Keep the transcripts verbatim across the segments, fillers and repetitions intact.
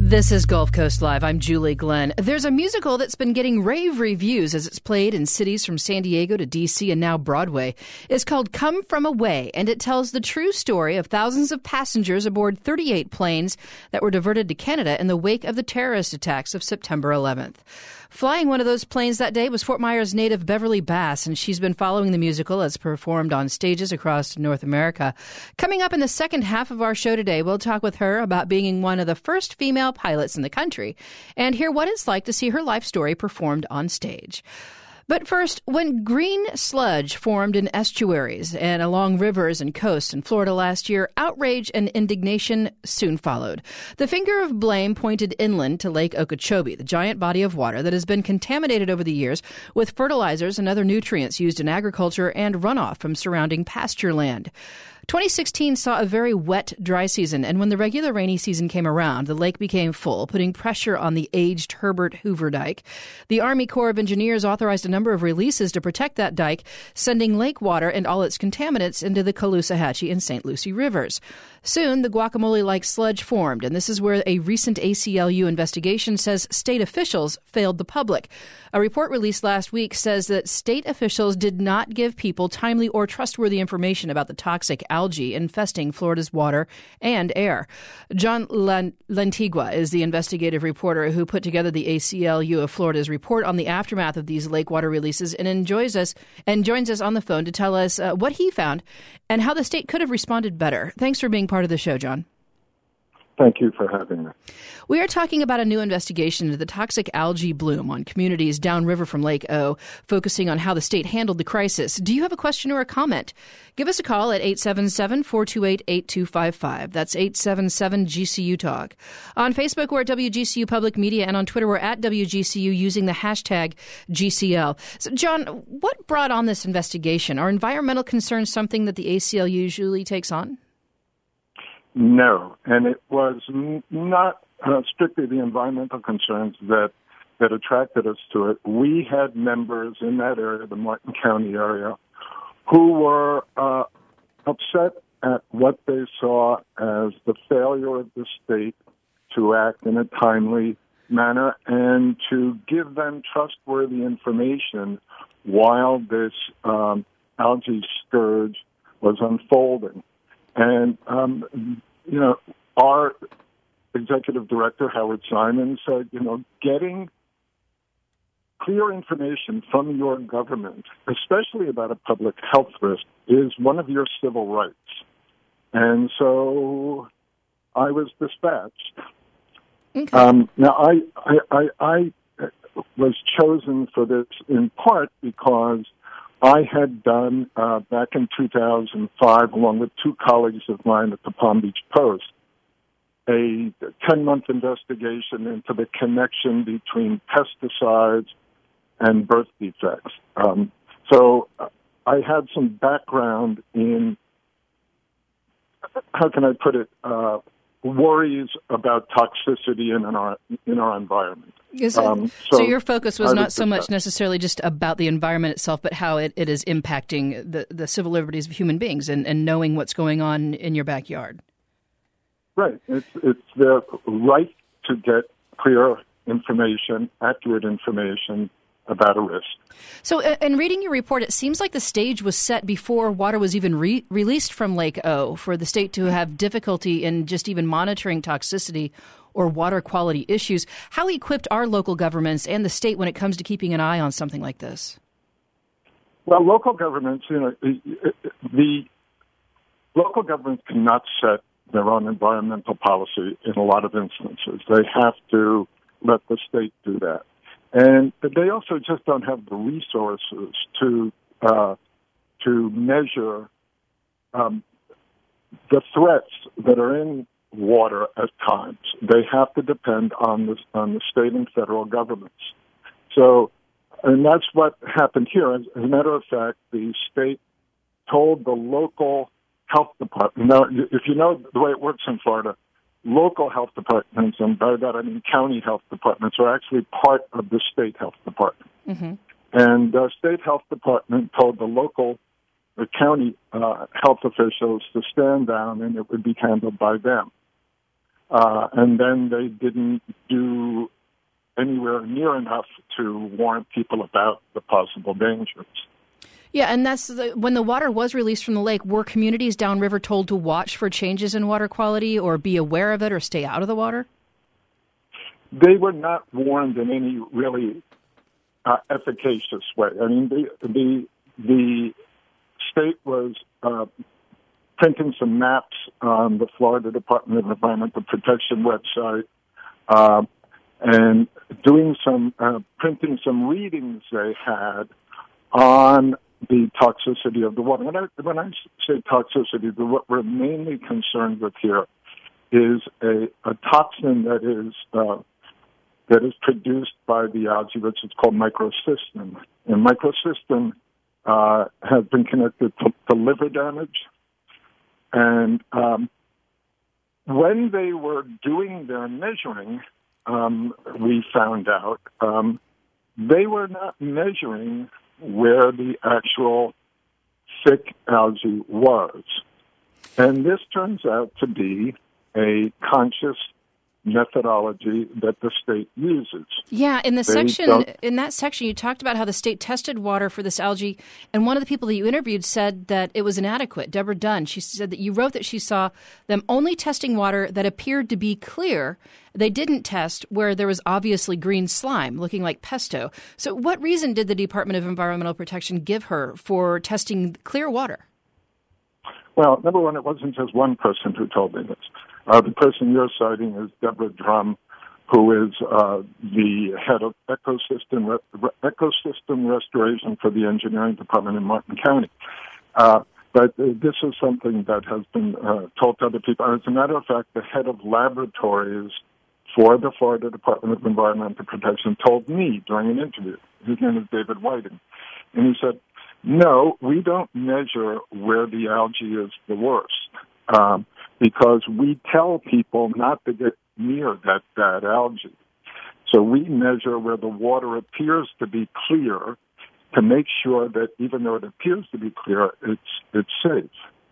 This is Gulf Coast Live. I'm Julie Glenn. There's a musical that's been getting rave reviews as it's played in cities from San Diego to D C and now Broadway. It's called Come From Away, and it tells the true story of thousands of passengers aboard thirty-eight planes that were diverted to Canada in the wake of the terrorist attacks of September eleventh. Flying one of those planes that day was Fort Myers native Beverly Bass, and she's been following the musical as performed on stages across North America. Coming up in the second half of our show today, we'll talk with her about being one of the first female pilots in the country and hear what it's like to see her life story performed on stage. But first, when green sludge formed in estuaries and along rivers and coasts in Florida last year, outrage and indignation soon followed. The finger of blame pointed inland to Lake Okeechobee, the giant body of water that has been contaminated over the years with fertilizers and other nutrients used in agriculture and runoff from surrounding pasture land. twenty sixteen saw a very wet, dry season, and when the regular rainy season came around, the lake became full, putting pressure on the aged Herbert Hoover Dike. The Army Corps of Engineers authorized a number of releases to protect that dike, sending lake water and all its contaminants into the Caloosahatchee and Saint Lucie rivers. Soon, the guacamole-like sludge formed, and this is where a recent A C L U investigation says state officials failed the public. A report released last week says that state officials did not give people timely or trustworthy information about the toxic algae infesting Florida's water and air. John Lantigua is the investigative reporter who put together the A C L U of Florida's report on the aftermath of these lake water releases and enjoys us and joins us on the phone to tell us uh, what he found and how the state could have responded better. Thanks for being part of the show, John. Thank you for having me. We are talking about a new investigation into the toxic algae bloom on communities downriver from Lake O, focusing on how the state handled the crisis. Do you have a question or a comment? Give us a call at eight seven seven, four two eight, eight two five five. That's eight seven seven G C U Talk. On Facebook, we're at W G C U Public Media, and on Twitter, we're at W G C U using the hashtag G C L. So, John, what brought on this investigation? Are environmental concerns something that the A C L U usually takes on? No, and it was n- not uh, strictly the environmental concerns that that attracted us to it. We had members in that area, the Martin County area, who were uh, upset at what they saw as the failure of the state to act in a timely manner and to give them trustworthy information while this um, algae scourge was unfolding. And, um, you know, our executive director, Howard Simon, said, you know, getting clear information from your government, especially about a public health risk, is one of your civil rights. And so I was dispatched. Okay. Um, now, I, I, I, I was chosen for this in part because I had done, uh, back in two thousand five, along with two colleagues of mine at the Palm Beach Post, a ten-month investigation into the connection between pesticides and birth defects. Um, so uh, I had some background in, how can I put it, uh, worries about toxicity in our in our environment. Is it, um, so, so your focus was not so much necessarily just about the environment itself, but how it, it is impacting the, the civil liberties of human beings and, and knowing what's going on in your backyard. Right. It's, it's the right to get clear information, accurate information about a risk. So uh, in reading your report, it seems like the stage was set before water was even re- released from Lake O for the state to have difficulty in just even monitoring toxicity or water quality issues. How equipped are local governments and the state when it comes to keeping an eye on something like this? Well, local governments, you know, the local governments cannot set their own environmental policy in a lot of instances. They have to let the state do that. And they also just don't have the resources to uh, to measure um, the threats that are in water at times. They have to depend on the on the state and federal governments. So, and that's what happened here. As, as a matter of fact, the state told the local health department. Now, if you know the way it works in Florida, local health departments, and by that I mean county health departments, are actually part of the state health department. Mm-hmm. And the state health department told the local, the county uh, health officials to stand down and it would be handled by them. uh, and then they didn't do anywhere near enough to warn people about the possible dangers. Yeah, and that's the, when the water was released from the lake, were communities downriver told to watch for changes in water quality or be aware of it or stay out of the water? They were not warned in any really uh, efficacious way. I mean, the the, the state was uh, printing some maps on the Florida Department of Environmental Protection website uh, and doing some, uh, printing some readings they had on the toxicity of the water. When I, when I say toxicity, the, what we're mainly concerned with here is a, a toxin that is uh, that is produced by the algae, which is called microcystin. And microcystin uh, has been connected to, to liver damage. And um, when they were doing their measuring, um, we found out um, they were not measuring where the actual thick algae was. And this turns out to be a conscious methodology that the state uses. Yeah, in the they section, don't... in that section, you talked about how the state tested water for this algae, and one of the people that you interviewed said that it was inadequate. Deborah Dunn, she said that you wrote that she saw them only testing water that appeared to be clear. They didn't test where there was obviously green slime, looking like pesto. So what reason did the Department of Environmental Protection give her for testing clear water? Well, number one, it wasn't just one person who told me this. Uh, the person you're citing is Deborah Drum, who is uh, the head of ecosystem re- ecosystem restoration for the engineering department in Martin County. Uh, but uh, this is something that has been uh, told to other people. As a matter of fact, the head of laboratories for the Florida Department of Environmental Protection told me during an interview. His name is David Whiting. And he said, no, we don't measure where the algae is the worst. Um, because we tell people not to get near that bad algae. So we measure where the water appears to be clear to make sure that even though it appears to be clear, it's it's safe.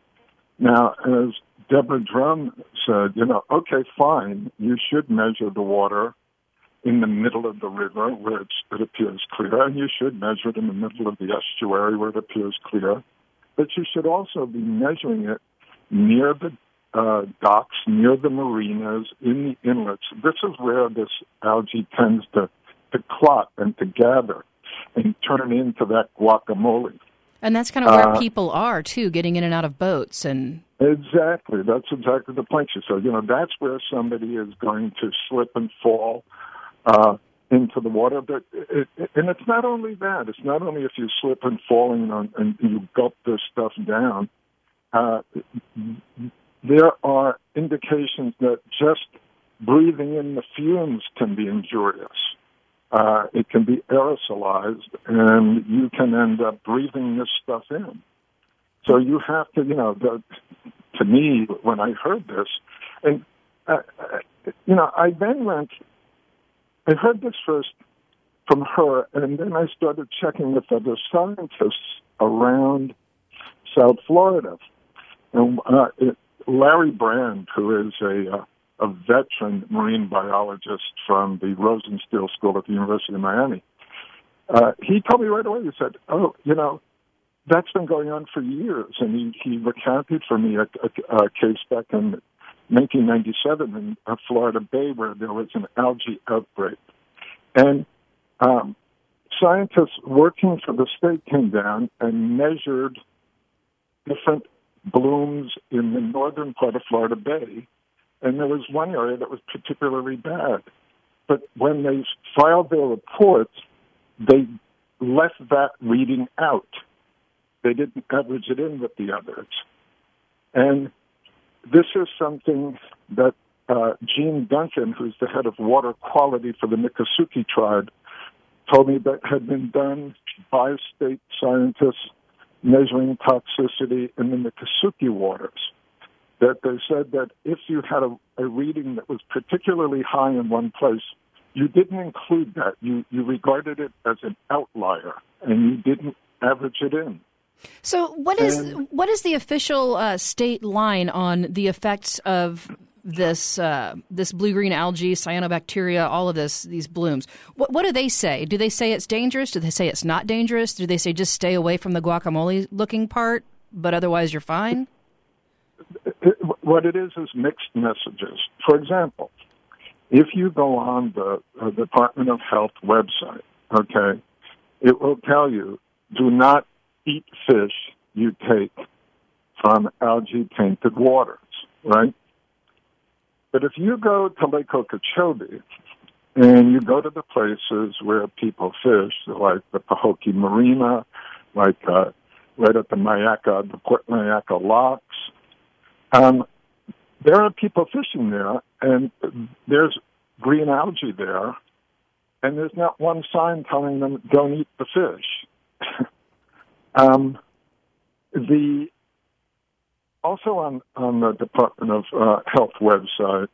Now, as Deborah Drum said, you know, okay, fine, you should measure the water in the middle of the river where it's, it appears clear, and you should measure it in the middle of the estuary where it appears clear, but you should also be measuring it near the Uh, docks, near the marinas, in the inlets. This is where this algae tends to, to clot and to gather and turn into that guacamole. And that's kind of where uh, people are, too, getting in and out of boats. And Exactly. That's exactly the point you said. You know, that's where somebody is going to slip and fall uh, into the water. But it, it, and it's not only that. It's not only if you slip and fall and, and you gulp this stuff down. Uh, There are indications that just breathing in the fumes can be injurious. Uh, it can be aerosolized, and you can end up breathing this stuff in. So you have to, you know, the, to me, when I heard this, and, uh, you know, I then went, I heard this first from her, and then I started checking with other scientists around South Florida. And uh, it, Larry Brand, who is a, uh, a veteran marine biologist from the Rosenstiel School at the University of Miami, uh, he told me right away, he said, oh, you know, that's been going on for years. And he, he recounted for me a, a, a case back in nineteen ninety-seven in uh, Florida Bay where there was an algae outbreak. And um, scientists working for the state came down and measured different blooms in the northern part of Florida Bay, and there was one area that was particularly bad. But when they filed their reports, they left that reading out. They didn't average it in with the others. And this is something that uh, Gene Duncan, who's the head of water quality for the Miccosukee tribe, told me that had been done by state scientists measuring toxicity in the Miccosukee waters, that they said that if you had a, a reading that was particularly high in one place, you didn't include that. You, you regarded it as an outlier, and you didn't average it in. So what is and, what is the official uh, state line on the effects of this uh, this blue-green algae, cyanobacteria, all of this, these blooms. What, what do they say? Do they say it's dangerous? Do they say it's not dangerous? Do they say just stay away from the guacamole-looking part, but otherwise you're fine? What it is is mixed messages. For example, if you go on the uh, Department of Health website, okay, it will tell you, do not eat fish you take from algae-tainted waters, right? But if you go to Lake Okeechobee and you go to the places where people fish, like the Pahokee Marina, like uh, right at the Myakka, the Port Myakka locks, um, there are people fishing there, and there's green algae there, and there's not one sign telling them don't eat the fish. um, the also on, on the Department of uh, Health website,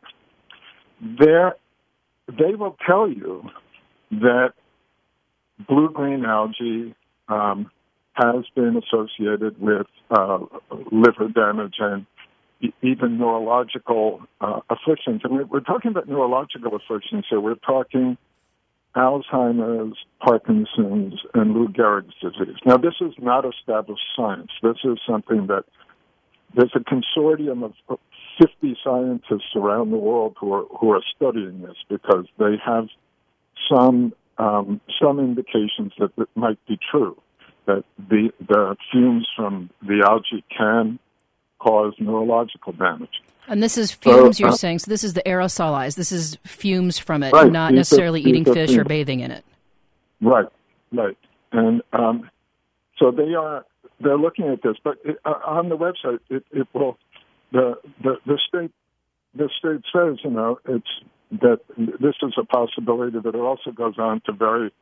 there they will tell you that blue-green algae um, has been associated with uh, liver damage and even neurological uh, afflictions. And we're talking about neurological afflictions here. We're talking Alzheimer's, Parkinson's, and Lou Gehrig's disease. Now, this is not established science. This is something that there's a consortium of fifty scientists around the world who are who are studying this because they have some um, some indications that it might be true, that the the fumes from the algae can cause neurological damage. And this is fumes, so, you're uh, saying. So this is the aerosolized. This is fumes from it, right, not necessarily are, eating fish fumes. or bathing in it. Right, right. And um, so they are they're looking at this, but it, uh, on the website, it, it will the, the the state the state says, you know, it's that this is a possibility, but it also goes on to very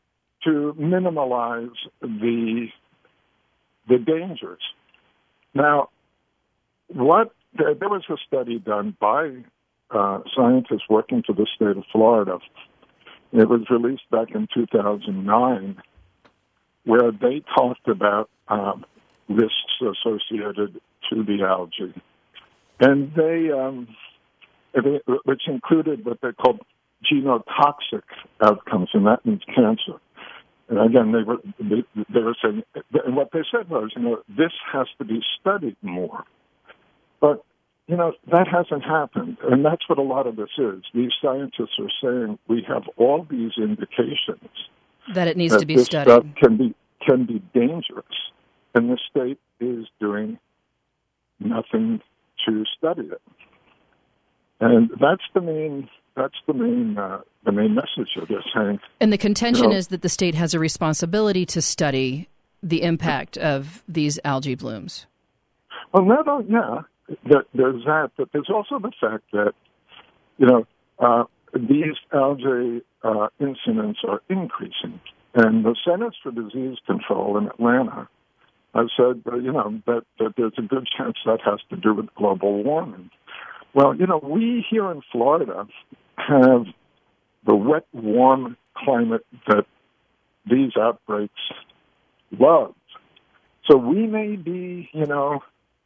to minimalize the the dangers. Now, what there, there was a study done by uh, scientists working for the state of Florida. It was released back in two thousand nine, where they talked about um, risks associated to the algae, and they, um, they, which included what they called genotoxic outcomes, and that means cancer. And again, they were they, they were saying, and what they said was, you know, this has to be studied more. But you know, that hasn't happened, and that's what a lot of this is. These scientists are saying we have all these indications that it needs that to be this studied. Stuff can be can be dangerous, and the state is doing nothing to study it. And that's the main that's the main uh, the main message of this, Hank. And the contention you know, is that the state has a responsibility to study the impact of these algae blooms. Well, not only, yeah, there, there's that, but there's also the fact that, you know, uh, these algae uh, incidents are increasing. And the Centers for Disease Control in Atlanta have said, uh, you know, that, that there's a good chance that has to do with global warming. Well, you know, we here in Florida have the wet, warm climate that these outbreaks love. So we may be, you know,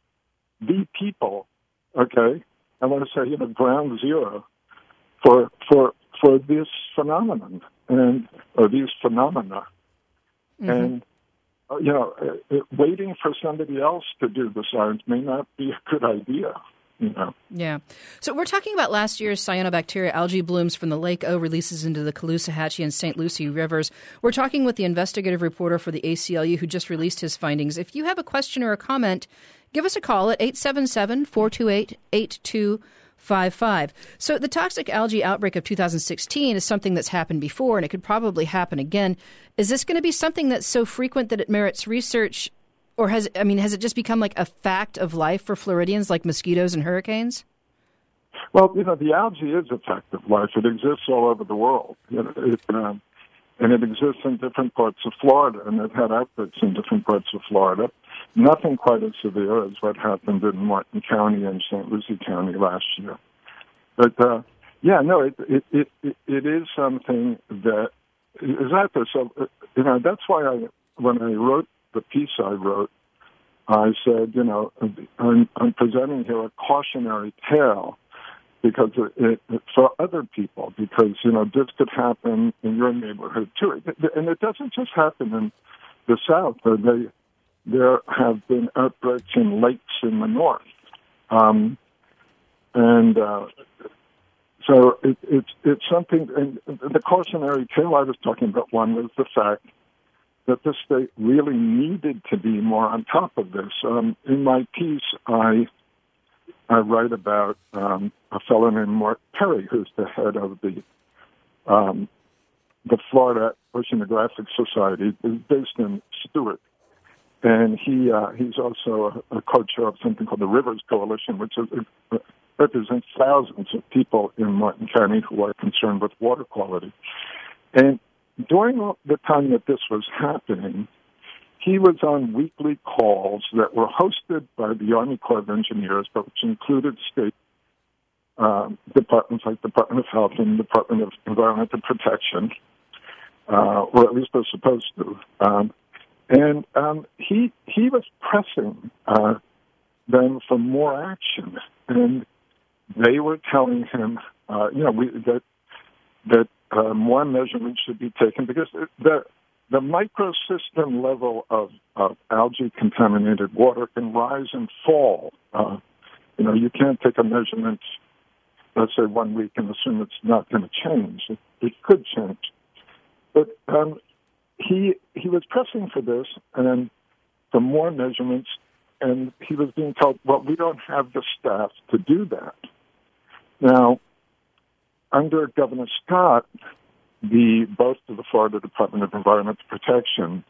the people, okay, I want to say, you know, ground zero for for for this phenomenon and or these phenomena, mm-hmm. and uh, you know, uh, waiting for somebody else to do the science may not be a good idea. You know. Yeah. So we're talking about last year's cyanobacteria algae blooms from the Lake O releases into the Caloosahatchee and Saint Lucie rivers. We're talking with the investigative reporter for the A C L U who just released his findings. If you have a question or a comment, give us a call at eight seven seven, four two eight, eight two five five. So the toxic algae outbreak of two thousand sixteen is something that's happened before, and it could probably happen again. Is this going to be something that's so frequent that it merits research? Or has I mean, has it just become like a fact of life for Floridians, like mosquitoes and hurricanes? Well, you know, the algae is a fact of life. It exists all over the world, you know, it, um, and it exists in different parts of Florida, and it had outbreaks in different parts of Florida. Nothing quite as severe as what happened in Martin County and Saint Lucie County last year. But uh, yeah, no, it it, it it it is something that is out there. So you know, that's why I when I wrote the piece I wrote, I said, you know, I'm, I'm presenting here a cautionary tale because it, it, for other people, because, you know, this could happen in your neighborhood too. And it doesn't just happen in the South. They, there have been outbreaks in lakes in the North. Um, and uh, so it, it's it's something, and the cautionary tale I was talking about, one was the fact that the state really needed to be more on top of this. Um, in my piece, I I write about um, a fellow named Mark Perry, who's the head of the um, the Florida Oceanographic Society, is based in Stewart, and he uh, he's also a, a co-chair of something called the Rivers Coalition, which is, uh, represents thousands of people in Martin County who are concerned with water quality. And during the time that this was happening, he was on weekly calls that were hosted by the Army Corps of Engineers, but which included state um, departments like Department of Health and Department of Environmental Protection, uh, or at least they're supposed to. Um, and um, he he was pressing uh, them for more action, and they were telling him, uh, you know, we, that that uh, more measurements should be taken because the the microsystem level of, of algae-contaminated water can rise and fall. Uh, you know, you can't take a measurement, let's say, one week and assume it's not going to change. It, it could change. But um, he he was pressing for this and then for more measurements, and he was being told, well, we don't have the staff to do that. Now, under Governor Scott, the both of the Florida Department of Environmental Protection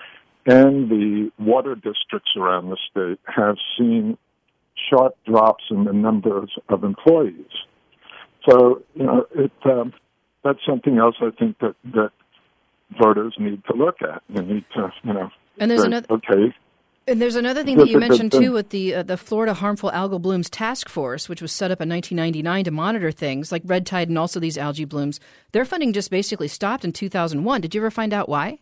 and the water districts around the state have seen sharp drops in the numbers of employees. So, you know, it um, that's something else I think that, that voters need to look at. They need to, you know, and there's say, another okay. And there's another thing that you mentioned, too, with the uh, the Florida Harmful Algal Blooms Task Force, which was set up in nineteen ninety-nine to monitor things like red tide and also these algae blooms. Their funding just basically stopped in two thousand one. Did you ever find out why?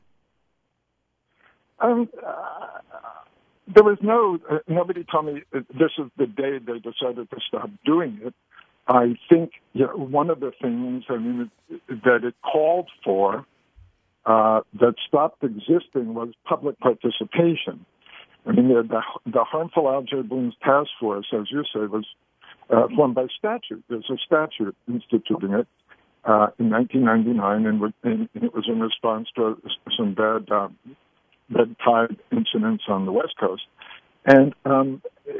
Um, uh, there was no, uh, nobody told me uh, this is the day they decided to stop doing it. I think you know, one of the things, I mean, that it called for uh, that stopped existing was public participation. I mean, the, the, the Harmful Algae Blooms Task Force, as you say, was uh, formed by statute. There's a statute instituting it uh, in nineteen ninety-nine, and, and it was in response to some bad uh, red tide incidents on the West Coast. And um,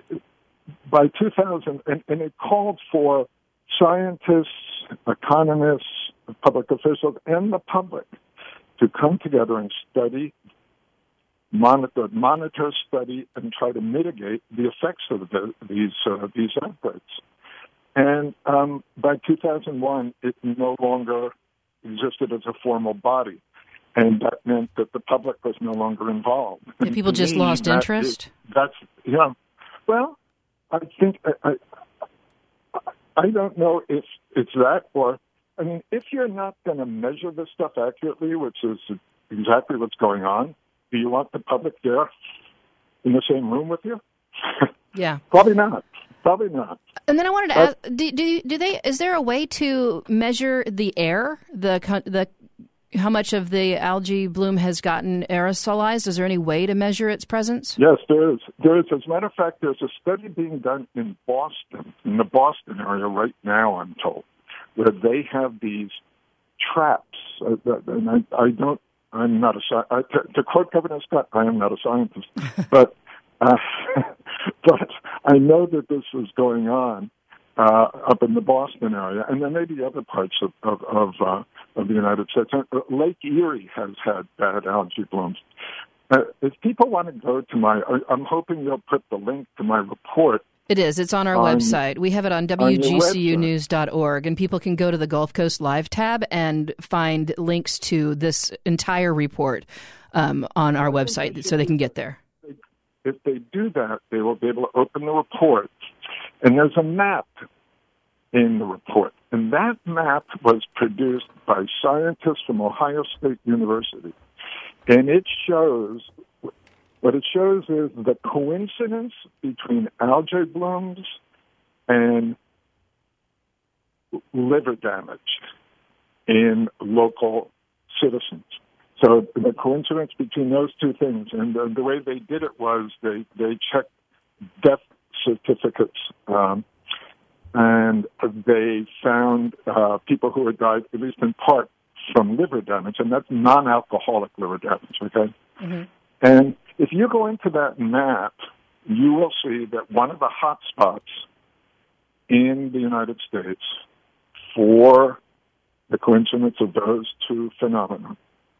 by two thousand, and, and it called for scientists, economists, public officials, and the public to come together and study Monitor, monitor, study, and try to mitigate the effects of the, these uh, these outbreaks. And um, by two thousand one, it no longer existed as a formal body, and that meant that the public was no longer involved. Yeah, people just me, lost that interest. Is, that's yeah. Well, I think I, I I don't know if it's that, or I mean, if you're not going to measure this stuff accurately, which is exactly what's going on. Do you want the public there in the same room with you? Yeah. Probably not. Probably not. And then I wanted to ask, do, do do they? Is there a way to measure the air, the the how much of the algae bloom has gotten aerosolized? Is there any way to measure its presence? Yes, there is. There is. As a matter of fact, there's a study being done in Boston, in the Boston area right now, I'm told, where they have these traps, uh, and I, I don't. I'm not a uh, to, to quote Governor Scott. I am not a scientist, but uh, but I know that this is going on uh, up in the Boston area, and there may be other parts of of of, uh, of the United States. Uh, Lake Erie has had bad algae blooms. Uh, if people want to go to my, I'm hoping they'll put the link to my report. It is. It's on our on, website. We have it on W G C U news dot org, and people can go to the Gulf Coast Live tab and find links to this entire report um, on our website so they can get there. If they do that, they will be able to open the report, and there's a map in the report. And that map was produced by scientists from Ohio State University, and it shows... What it shows is the coincidence between algae blooms and liver damage in local citizens. So the coincidence between those two things, and the, the way they did it was they, they checked death certificates, um, and they found uh, people who had died, at least in part, from liver damage, and that's non-alcoholic liver damage, okay? Mm-hmm. And if you go into that map, you will see that one of the hot spots in the United States for the coincidence of those two phenomena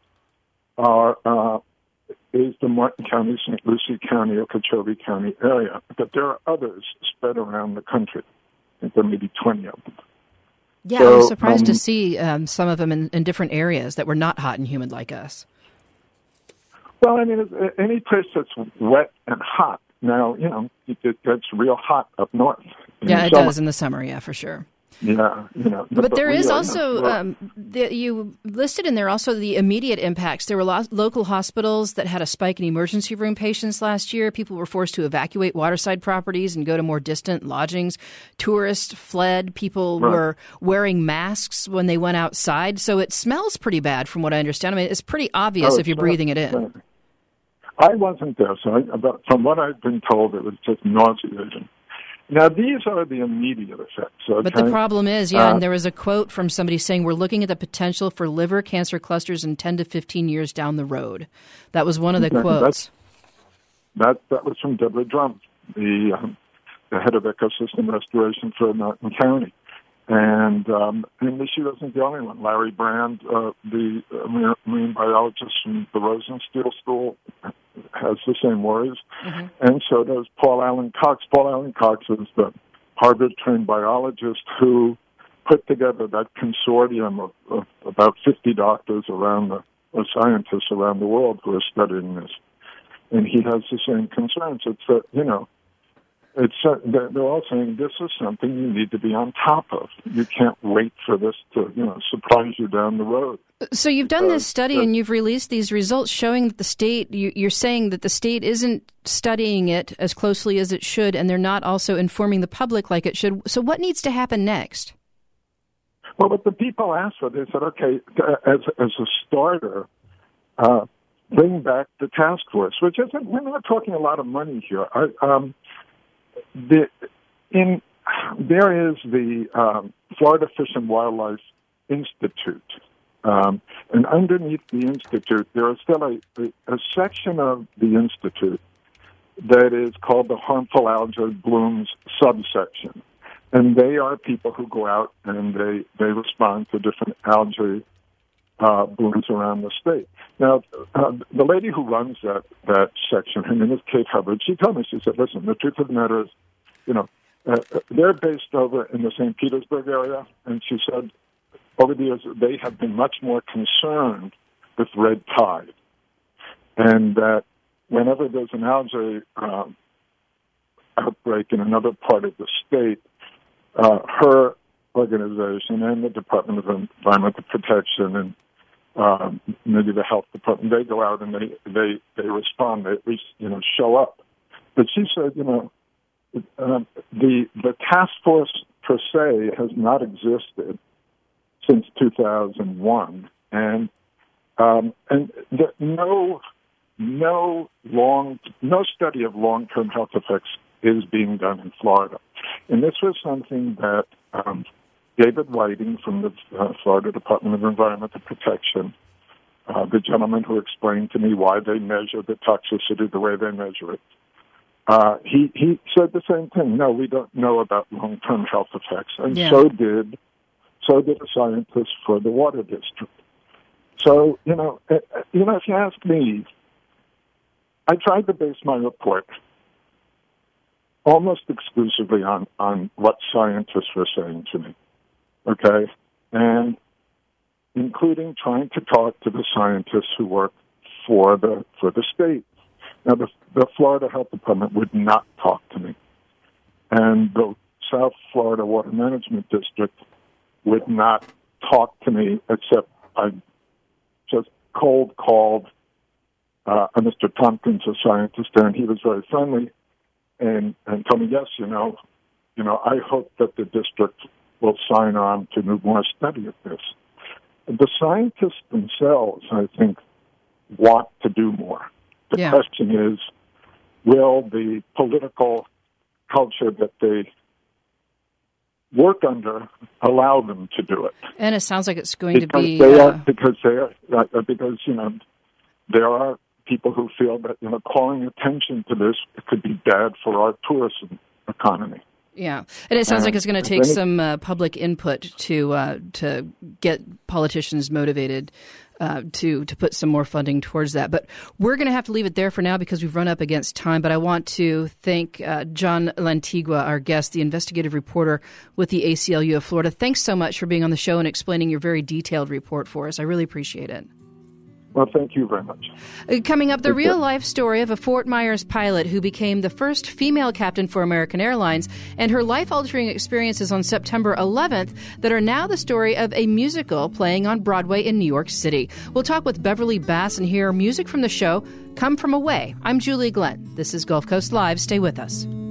are uh, is the Martin County, Saint Lucie County, Okeechobee County area. But there are others spread around the country. I think there may be twenty of them. Yeah, so, I was surprised um, to see um, some of them in, in different areas that were not hot and humid like us. Well, I mean, any place that's wet and hot. Now, you know, it, it gets real hot up north. Yeah, it summer. does in the summer, yeah, for sure. Yeah, you know. But, but there is are, also, you, know, um, the, you listed in there also the immediate impacts. There were lo- local hospitals that had a spike in emergency room patients last year. People were forced to evacuate waterside properties and go to more distant lodgings. Tourists fled. People right. were wearing masks when they went outside. So it smells pretty bad from what I understand. I mean, it's pretty obvious oh, if you're breathing it in. I wasn't there, so I, but from what I've been told, it was just nauseating. Now, these are the immediate effects. Okay? But the problem is, yeah, uh, and there was a quote from somebody saying, we're looking at the potential for liver cancer clusters in ten to fifteen years down the road. That was one of the okay, quotes. That that was from Deborah Drum, the, um, the head of ecosystem restoration for Martin County. And, um, and she wasn't the only one. Larry Brand, uh, the uh, marine biologist from the Rosenstiel School, has the same worries. Mm-hmm. And so does Paul Allen Cox. Paul Allen Cox is the Harvard-trained biologist who put together that consortium of, of about fifty doctors around the, or scientists around the world who are studying this. And he has the same concerns. It's that, you know, It's uh, they're all saying this is something you need to be on top of. You can't wait for this to, you know, surprise you down the road. So you've done uh, this study uh, and you've released these results showing that the state, you, you're saying that the state isn't studying it as closely as it should, and they're not also informing the public like it should. So what needs to happen next? Well, what the people asked for, they said, okay, as as a starter, uh, bring back the task force, which isn't, we're not talking a lot of money here. I, um, The, in there is the um, Florida Fish and Wildlife Institute, um, and underneath the institute, there is still a, a, a section of the institute that is called the Harmful Algae Blooms subsection, and they are people who go out and they they respond to different algae uh, blooms around the state. Now, uh, the lady who runs that, that section, her name is Kate Hubbard, she told me, she said, listen, the truth of the matter is, you know, uh, they're based over in the Saint Petersburg area, and she said, over the years, they have been much more concerned with red tide, and that whenever there's an algae um, outbreak in another part of the state, uh, her organization and the Department of Environmental Protection and Um, maybe the health department, they go out and they, they, they respond, they at least, you know, show up. But she said, you know, um, the the task force per se has not existed since two thousand one, and um, and the, no no long no study of long term health effects is being done in Florida, and this was something that um, David Whiting from the uh, Florida Department of Environmental Protection, uh, the gentleman who explained to me why they measure the toxicity the way they measure it, uh, he, he said the same thing. No, we don't know about long-term health effects. And yeah. so did so did the scientists for the water district. So, you know, uh, you know, if you ask me, I tried to base my report almost exclusively on, on what scientists were saying to me. Okay, and including trying to talk to the scientists who work for the for the state. Now, the, the Florida Health Department would not talk to me, and the South Florida Water Management District would not talk to me, except I just cold called uh, Mister Tompkins, a scientist there, and he was very friendly, and and told me, yes, you know, you know, I hope that the district will sign on to do more study of this. The scientists themselves, I think, want to do more. The yeah. question is, will the political culture that they work under allow them to do it? And it sounds like it's going because to be... They uh... are, because they are, uh, because, you know, there are people who feel that, you know, calling attention to this could be bad for our tourism economy. Yeah, and it sounds and like it's going to take it, some uh, public input to uh, to get politicians motivated uh, to to put some more funding towards that. But we're going to have to leave it there for now because we've run up against time. But I want to thank uh, John Lantigua, our guest, the investigative reporter with the A C L U of Florida. Thanks so much for being on the show and explaining your very detailed report for us. I really appreciate it. Well, thank you very much. Coming up, the real-life story of a Fort Myers pilot who became the first female captain for American Airlines and her life-altering experiences on September eleventh that are now the story of a musical playing on Broadway in New York City. We'll talk with Beverly Bass and hear music from the show Come From Away. I'm Julie Glenn. This is Gulf Coast Live. Stay with us.